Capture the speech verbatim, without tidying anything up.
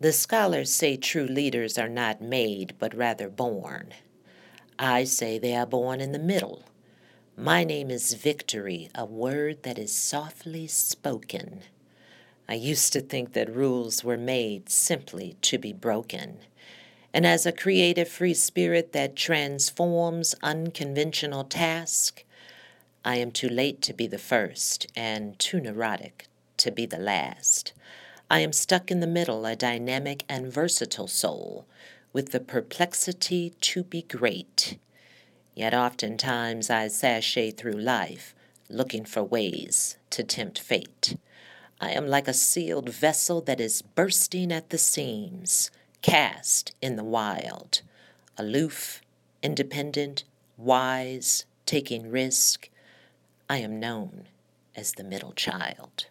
The scholars say true leaders are not made, but rather born. I say they are born in the middle. My name is Victory, a word that is softly spoken. I used to think that rules were made simply to be broken. And as a creative free spirit that transforms unconventional tasks, I am too late to be the first and too neurotic to be the last. I am stuck in the middle, a dynamic and versatile soul, with the perplexity to be great. Yet oftentimes I sashay through life, looking for ways to tempt fate. I am like a sealed vessel that is bursting at the seams, cast in the wild, aloof, independent, wise, taking risk. I am known as the middle child.